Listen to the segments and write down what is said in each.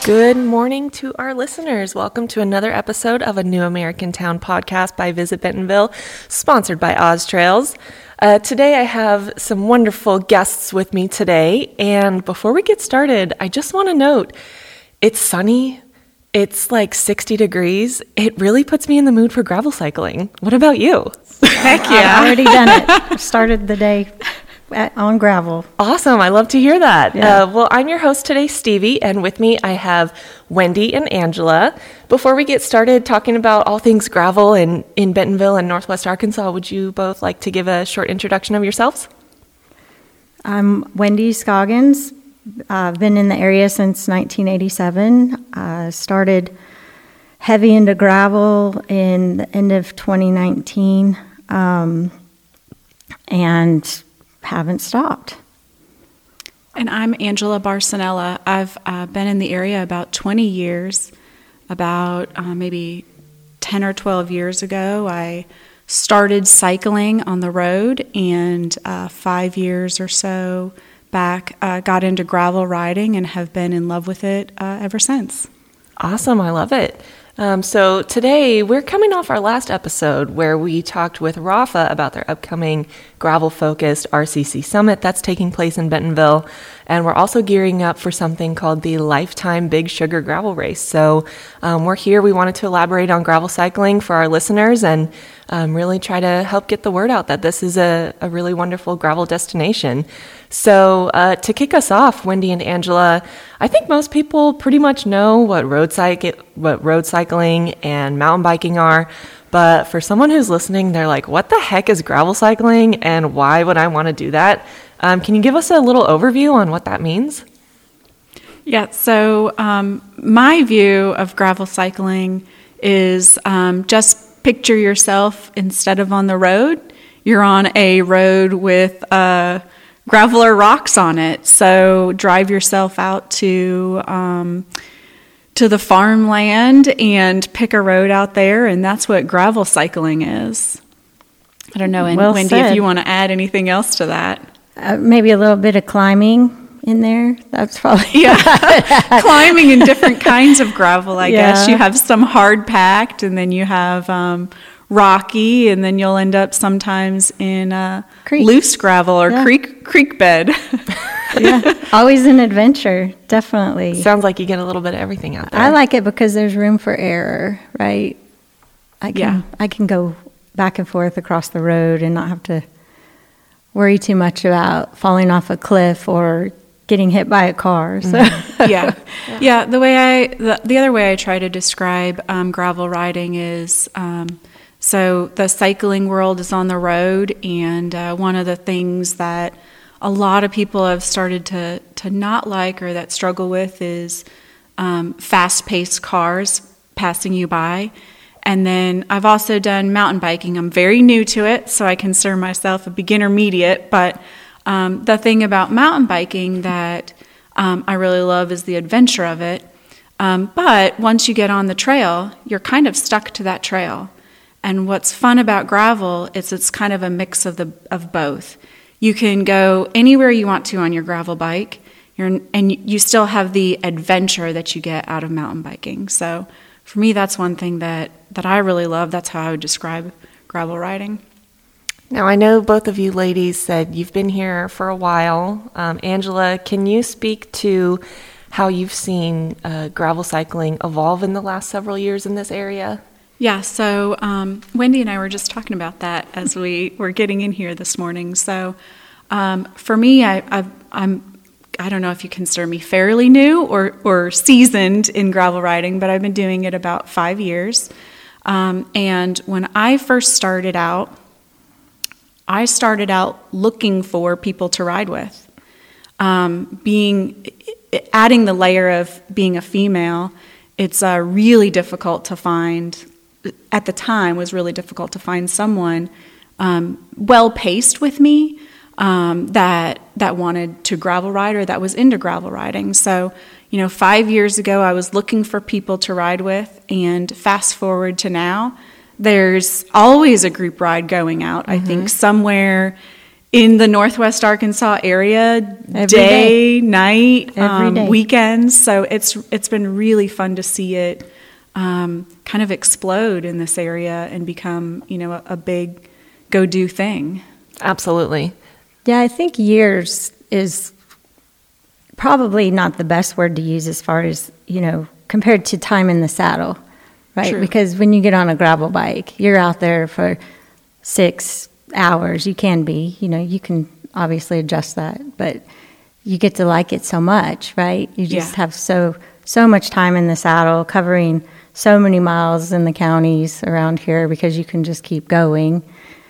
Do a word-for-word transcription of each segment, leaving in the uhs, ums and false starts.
Good morning to our listeners. Welcome to another episode of a New American Town podcast by Visit Bentonville, sponsored by Oz Trails. Uh, today I have some wonderful guests with me today, and before we get started, I just want to note, it's sunny, it's like sixty degrees. It really puts me in the mood for gravel cycling. What about you? Heck yeah. I've already done it. Started the day at, on gravel. Awesome. I love to hear that. Yeah. Uh, well, I'm your host today, Stevie, and with me I have Wendy and Angela. Before we get started talking about all things gravel in, in Bentonville and Northwest Arkansas, would you both like to give a short introduction of yourselves? I'm Wendy Scoggins. I've been in the area since nineteen eighty-seven. I started heavy into gravel in the end of twenty nineteen um, and haven't stopped. And I'm Angela Barcinella. I've uh, been in the area about twenty years. About uh, maybe ten or twelve years ago, I started cycling on the road, and uh, five years or so back, uh, got into gravel riding and have been in love with it uh, ever since. Awesome. I love it. Um, so today we're coming off our last episode where we talked with Rafa about their upcoming gravel-focused R C C Summit that's taking place in Bentonville. And we're also gearing up for something called the Lifetime Big Sugar Gravel Race. So um, we're here. We wanted to elaborate on gravel cycling for our listeners and um, really try to help get the word out that this is a, a really wonderful gravel destination. So uh, to kick us off, Wendy and Angela, I think most people pretty much know what road cyc- what road cycling and mountain biking are. But for someone who's listening, they're like, what the heck is gravel cycling and why would I want to do that? Um, can you give us a little overview on what that means? Yeah, so um, my view of gravel cycling is um, just picture yourself, instead of on the road, you're on a road with uh, gravel or rocks on it. So drive yourself out to um, to the farmland and pick a road out there, and that's what gravel cycling is. I don't know, and Well Wendy, said. if you want to add anything else to that. Uh, maybe a little bit of climbing in there. That's probably Yeah, climbing in different kinds of gravel, I Yeah. guess. You have some hard packed, and then you have um, rocky, and then you'll end up sometimes in uh, Creek. loose gravel or Yeah. creek creek bed. yeah, always an adventure, definitely. Sounds like you get a little bit of everything out there. I like it because there's room for error, right? I can Yeah. I can go back and forth across the road and not have to worry too much about falling off a cliff or getting hit by a car. So yeah. yeah, The way I the, the other way I try to describe um, gravel riding is um, so the cycling world is on the road, and uh, one of the things that a lot of people have started to to not like or that struggle with is um, fast-paced cars passing you by. And then I've also done mountain biking. I'm very new to it, so I consider myself a beginner mediate. But um, the thing about mountain biking that um, I really love is the adventure of it. Um, but once you get on the trail, you're kind of stuck to that trail. And what's fun about gravel is it's kind of a mix of the of both. You can go anywhere you want to on your gravel bike, you're, and you still have the adventure that you get out of mountain biking. So for me, that's one thing that, that I really love. That's how I would describe gravel riding. Now, I know both of you ladies said you've been here for a while. Um, Angela, can you speak to how you've seen uh, gravel cycling evolve in the last several years in this area? Yeah, so um, Wendy and I were just talking about that as we were getting in here this morning. So um, for me, I, I've, I'm I don't know if you consider me fairly new or, or seasoned in gravel riding, but I've been doing it about five years. Um, and when I first started out, I started out looking for people to ride with. Um, being, adding the layer of being a female, it's uh, really difficult to find, at the time was really difficult to find someone um, well-paced with me, Um, that that wanted to gravel ride or that was into gravel riding. So, you know, five years ago I was looking for people to ride with, and fast forward to now, there's always a group ride going out. Mm-hmm. I think somewhere in the Northwest Arkansas area, Every day, day. night, Every um, day. weekends. So it's it's been really fun to see it um, kind of explode in this area and become, you know, a, a big go-do thing. Absolutely. Yeah, I think years is probably not the best word to use as far as, you know, compared to time in the saddle, right? True. Because when you get on a gravel bike, you're out there for six hours. You can be, you know, you can obviously adjust that, but you get to like it so much, right? You just Yeah. have so so much time in the saddle, covering so many miles in the counties around here because you can just keep going.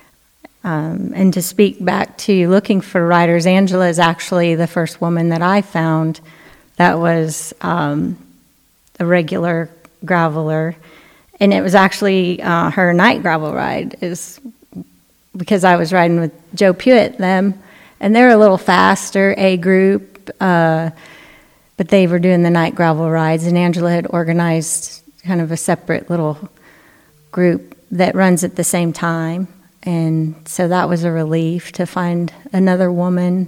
Um, and to speak back to looking for riders, Angela is actually the first woman that I found that was um, a regular graveler. And it was actually uh, her night gravel ride is because I was riding with Joe Pewitt, them, and they're a little faster, A group, uh, but they were doing the night gravel rides, and Angela had organized kind of a separate little group that runs at the same time. And so that was a relief to find another woman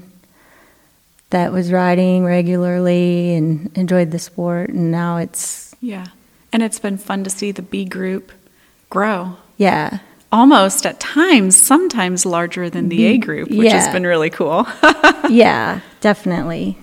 that was riding regularly and enjoyed the sport. And now it's, Yeah. And it's been fun to see the B group grow. yeah. Almost at times, sometimes larger than the A group, which has Yeah. been really cool. Yeah, definitely.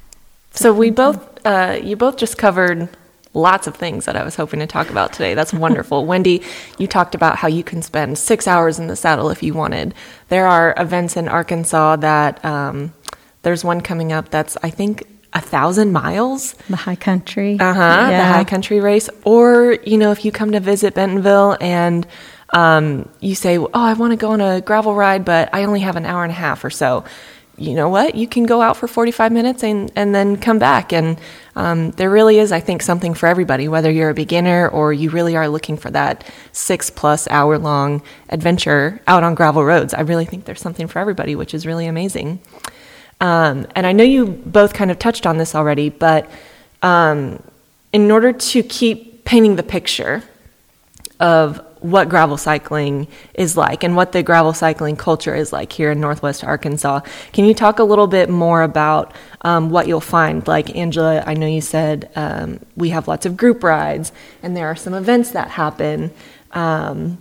So we both, uh, you both just covered lots of things that I was hoping to talk about today. That's wonderful. Wendy, you talked about how you can spend six hours in the saddle if you wanted. There are events in Arkansas that, um, there's one coming up that's, I think, a thousand miles. The high country. Uh-huh, the Yeah. high country race. Or, you know, if you come to visit Bentonville and um, you say, oh, I want to go on a gravel ride, but I only have an hour and a half or so. You know what? You can go out for forty-five minutes and, and then come back. And um, there really is, I think, something for everybody, whether you're a beginner or you really are looking for that six plus hour long adventure out on gravel roads. I really think there's something for everybody, which is really amazing. Um, and I know you both kind of touched on this already, but um, in order to keep painting the picture of what gravel cycling is like and what the gravel cycling culture is like here in Northwest Arkansas, can you talk a little bit more about um, what you'll find? Like, Angela, I know you said um, we have lots of group rides and there are some events that happen. Um,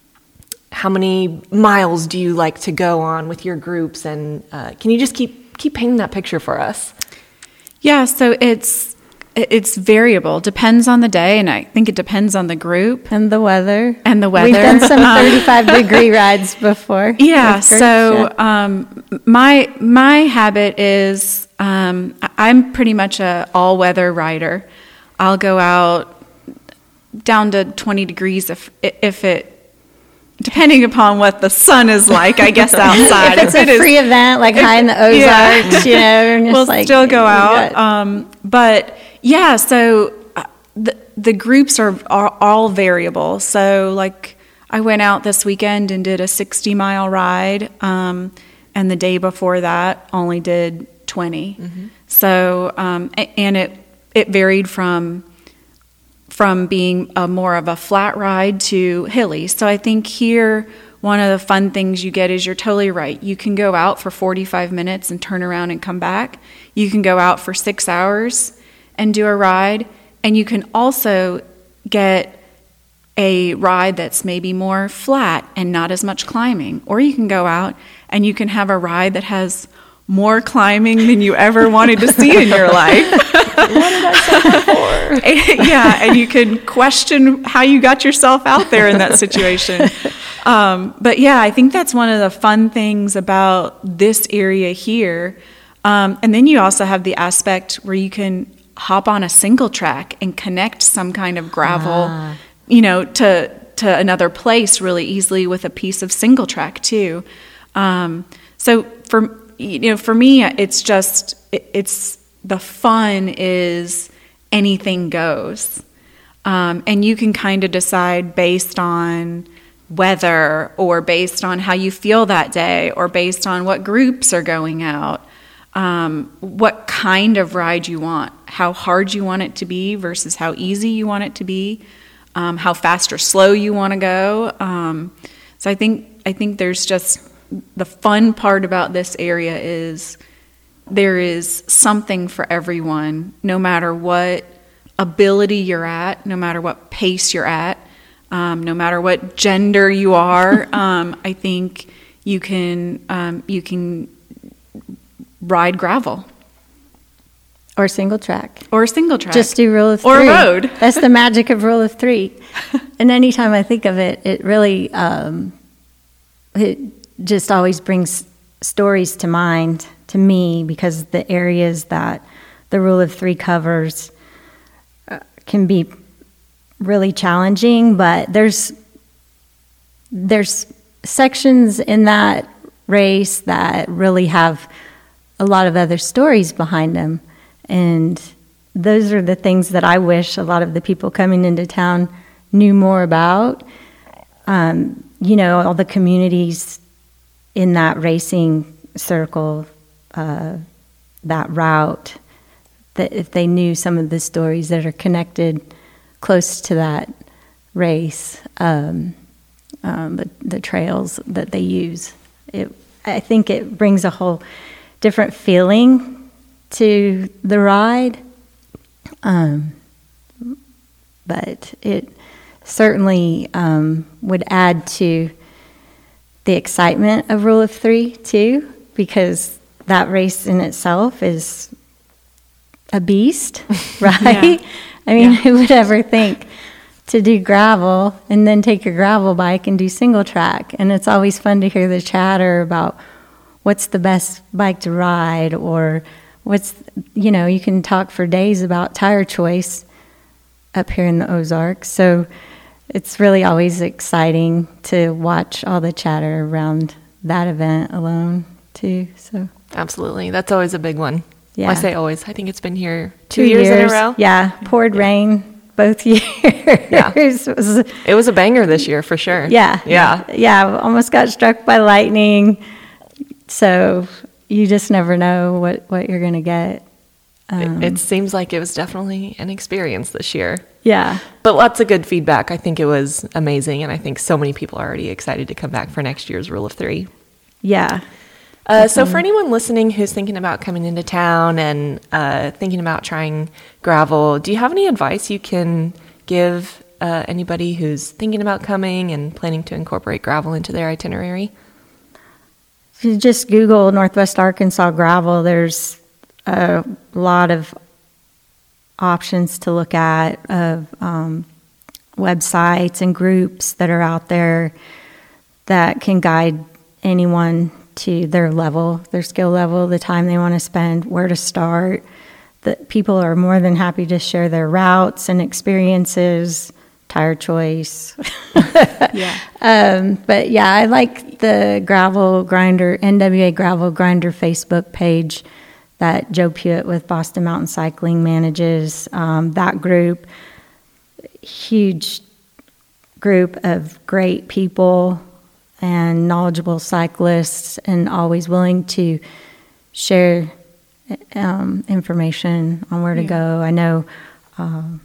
how many miles do you like to go on with your groups? And uh, can you just keep keep painting that picture for us? Yeah, so it's it's variable, depends on the day, and I think it depends on the group And the weather. and the weather. We've done some thirty-five degree rides before. Yeah, with groups, so yeah. um, my my habit is um, I- I'm pretty much a all weather rider. I'll go out down to twenty degrees if if it. Depending upon what the sun is like, I guess, outside. If it's it a is- free event, like high in the Ozarks, Yeah. you know, and just we'll like, still go you out. got- Um, but yeah, so uh, the the groups are, are all variable. So like I went out this weekend and did a sixty mile ride, um, and the day before that only did twenty. Mm-hmm. So um, a- and it it varied from. from being a more of a flat ride to hilly. So I think here, one of the fun things you get is you're totally right. You can go out for forty-five minutes and turn around and come back. You can go out for six hours and do a ride. And you can also get a ride that's maybe more flat and not as much climbing. Or you can go out and you can have a ride that has more climbing than you ever wanted to see in your life. What did I sign up for? Yeah, and you can question how you got yourself out there in that situation. Um, but yeah, I think that's one of the fun things about this area here. Um, and then you also have the aspect where you can hop on a single track and connect some kind of gravel, Ah. you know, to to another place really easily with a piece of single track too. Um, so for you know, for me, it's just it, it's the fun is anything goes. Um, and you can kind of decide based on weather or based on how you feel that day or based on what groups are going out, um, what kind of ride you want, how hard you want it to be versus how easy you want it to be, um, how fast or slow you want to go. Um, so I think I think there's just the fun part about this area is there is something for everyone, no matter what ability you're at, no matter what pace you're at, um, no matter what gender you are. um, I think you can um, you can ride gravel. Or single track. Or a single track. Just do rule of three. Or a road. That's the magic of rule of three. And anytime I think of it, it really, um, it just always brings stories to mind to me, because the areas that the rule of three covers uh, can be really challenging, but there's there's sections in that race that really have a lot of other stories behind them. And those are the things that I wish a lot of the people coming into town knew more about. Um, you know, all the communities in that racing circle, uh, that route, that if they knew some of the stories that are connected close to that race, um, um, the, the trails that they use, it, I think it brings a whole different feeling to the ride, um, but it certainly um, would add to the excitement of Rule of Three too, because that race in itself is a beast, right? Yeah. I mean, Yeah. who would ever think to do gravel and then take your gravel bike and do single track? And it's always fun to hear the chatter about what's the best bike to ride, or what's, you know, you can talk for days about tire choice up here in the Ozarks. So it's really always exciting to watch all the chatter around that event alone too. So Absolutely. That's always a big one. yeah. I say always. I think it's been here two, years, in a row. Yeah, poured Yeah. rain both years. Yeah. It was, It was a banger this year for sure. yeah. Yeah. Yeah, almost got struck by lightning. So you just never know what, what you're going to get. Um, It, it seems like it was definitely an experience this year. yeah. But lots of good feedback. I think it was amazing, and I think so many people are already excited to come back for next year's Rule of Three. Yeah. Uh, so for anyone listening who's thinking about coming into town and uh, thinking about trying gravel, do you have any advice you can give uh, anybody who's thinking about coming and planning to incorporate gravel into their itinerary? If you just Google Northwest Arkansas gravel, there's a lot of options to look at, of um, websites and groups that are out there that can guide anyone to their level, their skill level, the time they want to spend, where to start. That people are more than happy to share their routes and experiences, tire choice. Yeah. Um, but yeah, I like the Gravel Grinder, N W A Gravel Grinder Facebook page that Joe Pewitt with Boston Mountain Cycling manages. Um, that group, huge group of great people and knowledgeable cyclists, and always willing to share um, information on where to Yeah. go. I know um,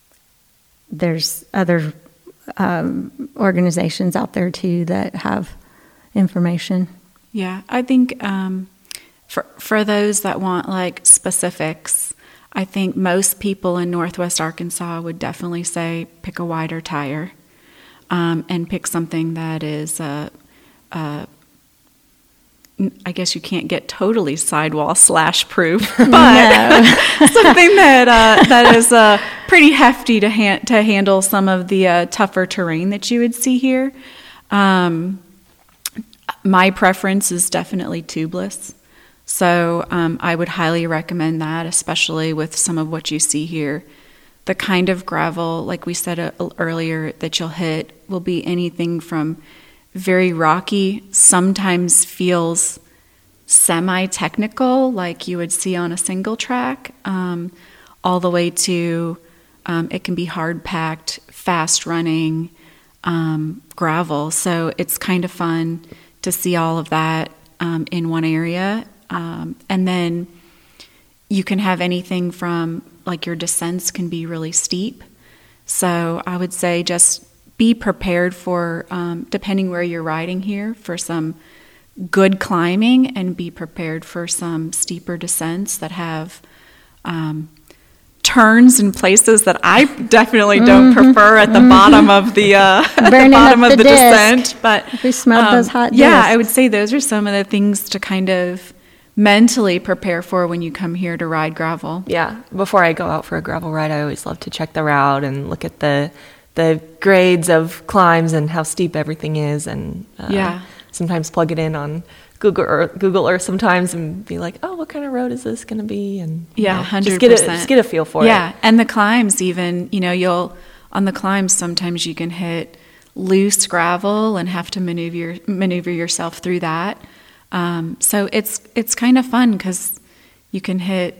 there's other um, organizations out there too that have information. Yeah, I think um, for for those that want like specifics, I think most people in Northwest Arkansas would definitely say pick a wider tire, um, and pick something that is, uh, uh, I guess you can't get totally sidewall slash proof, but something that uh, that is uh, pretty hefty to ha- to handle some of the uh, tougher terrain that you would see here. Um, my preference is definitely tubeless. So um, I would highly recommend that, especially with some of what you see here. The kind of gravel, like we said uh, earlier, that you'll hit will be anything from very rocky, sometimes feels semi-technical, like you would see on a single track, um, all the way to um, it can be hard-packed, fast-running um, gravel. So it's kind of fun to see all of that um, in one area. Um, and then you can have anything from, like your descents can be really steep. So I would say just be prepared for, um, depending where you're riding here, for some good climbing and be prepared for some steeper descents that have um, turns in places that I definitely don't mm-hmm, prefer at the mm-hmm. bottom of the, uh, at the bottom of the, the descent. But we smelled um, those hot discs. Yeah, I would say those are some of the things to kind of mentally prepare for when you come here to ride gravel. Yeah, before I go out for a gravel ride, I always love to check the route and look at the the grades of climbs and how steep everything is, and uh, yeah. sometimes plug it in on Google Earth, Google Earth sometimes and be like, oh, what kind of road is this going to be? And yeah, know, one hundred percent. Just get, a, just get a feel for yeah. it. Yeah, and the climbs even, you know, you'll, on the climbs sometimes you can hit loose gravel and have to maneuver maneuver yourself through that. Um, so it's it's kind of fun because you can hit,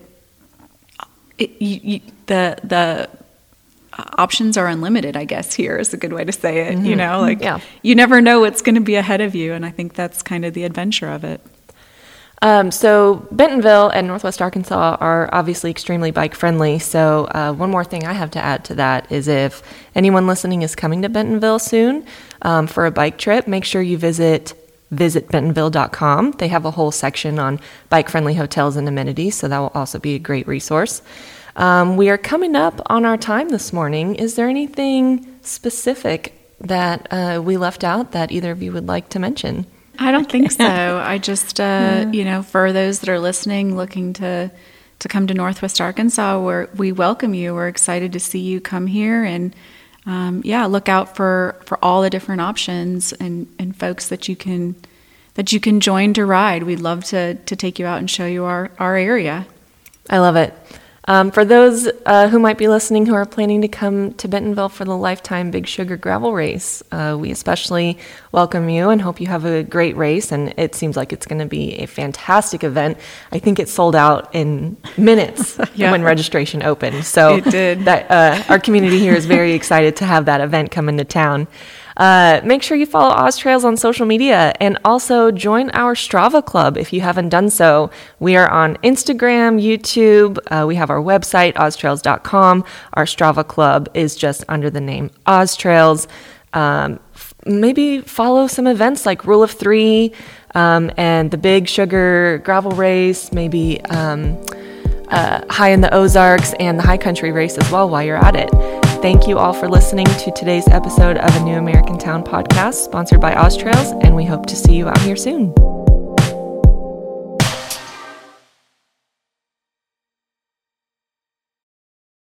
it, you, you, the the options are unlimited, I guess, here is a good way to say it. Mm-hmm. You know, like yeah. you never know what's going to be ahead of you, and I think that's kind of the adventure of it. Um, so Bentonville and Northwest Arkansas are obviously extremely bike friendly. So uh, one more thing I have to add to that is if anyone listening is coming to Bentonville soon um, for a bike trip, make sure you visit visit bentonville dot com. They have a whole section on bike friendly hotels and amenities, so that will also be a great resource. Um, we are coming up on our time this morning. Is there anything specific that uh, we left out that either of you would like to mention? I don't think so. I just, uh, yeah. you know, for those that are listening, looking to to come to Northwest Arkansas, we're, we welcome you. We're excited to see you come here, and um, yeah, look out for, for all the different options and, and folks that you can that you can join to ride. We'd love to to take you out and show you our, our area. I love it. Um, for those uh, who might be listening who are planning to come to Bentonville for the Lifetime Big Sugar Gravel Race, uh, we especially welcome you and hope you have a great race. And it seems like it's going to be a fantastic event. I think it sold out in minutes yeah. when registration opened. So it did. That, uh, our community here is very excited to have that event come into town. Uh, make sure you follow Oztrails on social media and also join our Strava Club if you haven't done so. We are on Instagram, YouTube. Uh, we have our website, oztrails dot com. Our Strava Club is just under the name Oztrails. Um, f- maybe follow some events like Rule of Three um, and the Big Sugar Gravel Race, maybe um, uh, High in the Ozarks and the High Country Race as well while you're at it. Thank you all for listening to today's episode of a New American Town podcast sponsored by Oztrails, and we hope to see you out here soon.